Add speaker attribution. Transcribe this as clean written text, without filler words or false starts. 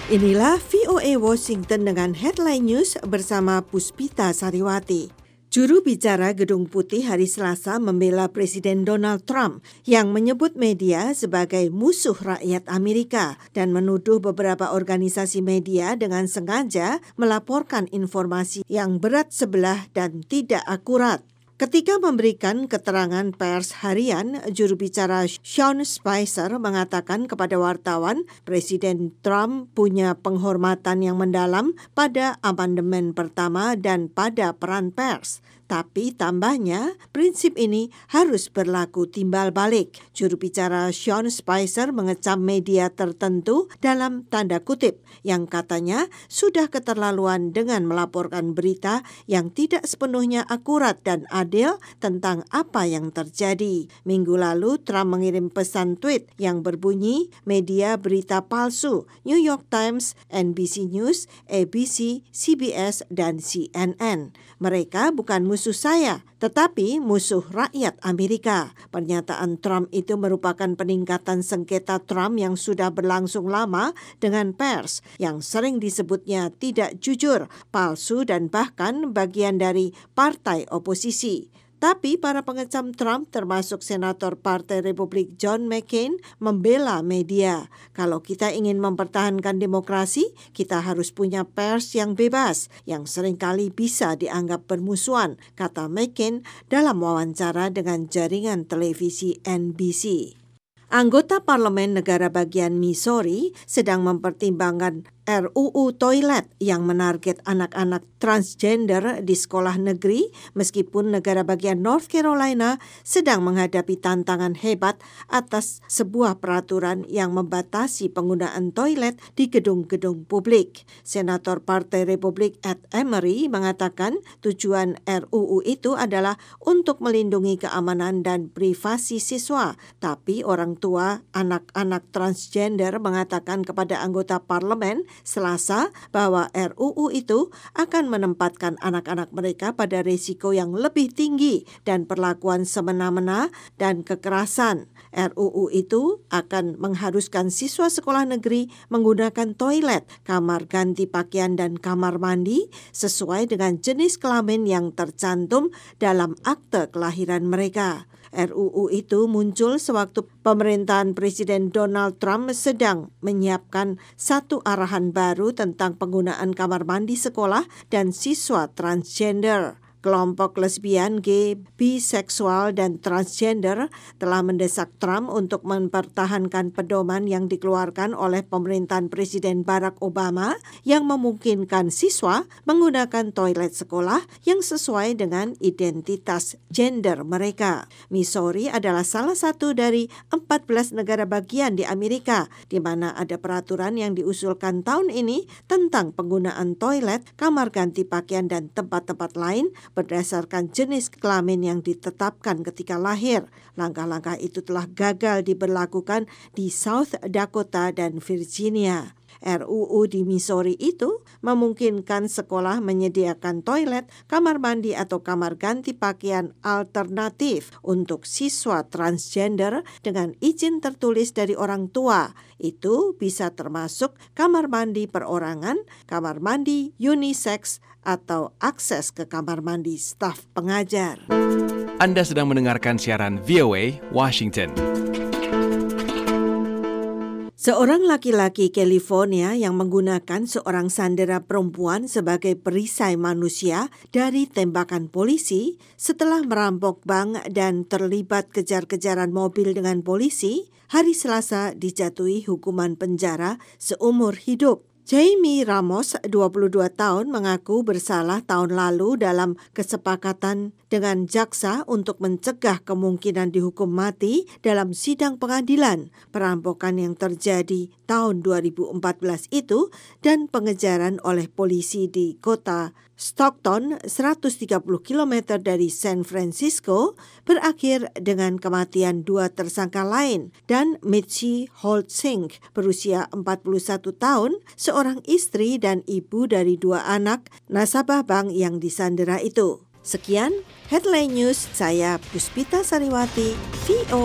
Speaker 1: Inilah VOA Washington dengan Headline News bersama Puspita Sariwati. Juru bicara Gedung Putih hari Selasa membela Presiden Donald Trump yang menyebut media sebagai musuh rakyat Amerika dan menuduh beberapa organisasi media dengan sengaja melaporkan informasi yang berat sebelah dan tidak akurat. Ketika memberikan keterangan pers harian, juru bicara Sean Spicer mengatakan kepada wartawan, Presiden Trump punya penghormatan yang mendalam pada amandemen pertama dan pada peran pers. Tapi tambahnya, prinsip ini harus berlaku timbal balik. Juru bicara Sean Spicer mengecam media tertentu dalam tanda kutip yang katanya sudah keterlaluan dengan melaporkan berita yang tidak sepenuhnya akurat dan adil tentang apa yang terjadi. Minggu lalu, Trump mengirim pesan tweet yang berbunyi, media berita palsu, New York Times, NBC News, ABC, CBS, dan CNN. Mereka bukan musuh saya, tetapi musuh rakyat Amerika. Pernyataan Trump itu merupakan peningkatan sengketa Trump yang sudah berlangsung lama dengan pers, yang sering disebutnya tidak jujur, palsu, dan bahkan bagian dari partai oposisi. Tapi para pengecam Trump termasuk Senator Partai Republik John McCain membela media. Kalau kita ingin mempertahankan demokrasi, kita harus punya pers yang bebas, yang seringkali bisa dianggap bermusuhan, kata McCain dalam wawancara dengan jaringan televisi NBC. Anggota Parlemen Negara Bagian Missouri sedang mempertimbangkan RUU Toilet yang menarget anak-anak transgender di sekolah negeri meskipun negara bagian North Carolina sedang menghadapi tantangan hebat atas sebuah peraturan yang membatasi penggunaan toilet di gedung-gedung publik. Senator Partai Republik Ed Emery mengatakan tujuan RUU itu adalah untuk melindungi keamanan dan privasi siswa, tapi orang tua anak-anak transgender mengatakan kepada anggota parlemen Selasa bahwa RUU itu akan menempatkan anak-anak mereka pada risiko yang lebih tinggi dan perlakuan semena-mena dan kekerasan. RUU itu akan mengharuskan siswa sekolah negeri menggunakan toilet, kamar ganti pakaian dan kamar mandi sesuai dengan jenis kelamin yang tercantum dalam akte kelahiran mereka. RUU itu muncul sewaktu pemerintahan Presiden Donald Trump sedang menyiapkan satu arahan baru tentang penggunaan kamar mandi sekolah dan siswa transgender. Kelompok lesbian, gay, biseksual, dan transgender telah mendesak Trump untuk mempertahankan pedoman yang dikeluarkan oleh pemerintahan Presiden Barack Obama yang memungkinkan siswa menggunakan toilet sekolah yang sesuai dengan identitas gender mereka. Missouri adalah salah satu dari 14 negara bagian di Amerika di mana ada peraturan yang diusulkan tahun ini tentang penggunaan toilet, kamar ganti pakaian, dan tempat-tempat lain berdasarkan jenis kelamin yang ditetapkan ketika lahir. Langkah-langkah itu telah gagal diberlakukan di South Dakota dan Virginia. RUU di Missouri itu memungkinkan sekolah menyediakan toilet, kamar mandi atau kamar ganti pakaian alternatif untuk siswa transgender dengan izin tertulis dari orang tua. Itu bisa termasuk kamar mandi perorangan, kamar mandi unisex, atau akses ke kamar mandi staf pengajar.
Speaker 2: Anda sedang mendengarkan siaran VOA Washington.
Speaker 1: Seorang laki-laki California yang menggunakan seorang sandera perempuan sebagai perisai manusia dari tembakan polisi setelah merampok bank dan terlibat kejar-kejaran mobil dengan polisi, hari Selasa dijatuhi hukuman penjara seumur hidup. Jamie Ramos, 22 tahun, mengaku bersalah tahun lalu dalam kesepakatan dengan jaksa untuk mencegah kemungkinan dihukum mati dalam sidang pengadilan perampokan yang terjadi tahun 2014 itu dan pengejaran oleh polisi di kota Stockton, 130 km dari San Francisco, berakhir dengan kematian dua tersangka lain dan Mitzi Holtzink, berusia 41 tahun, seorang istri dan ibu dari dua anak, nasabah bank yang disandera itu. Sekian Headline News, saya Puspita Sariwati, VOA.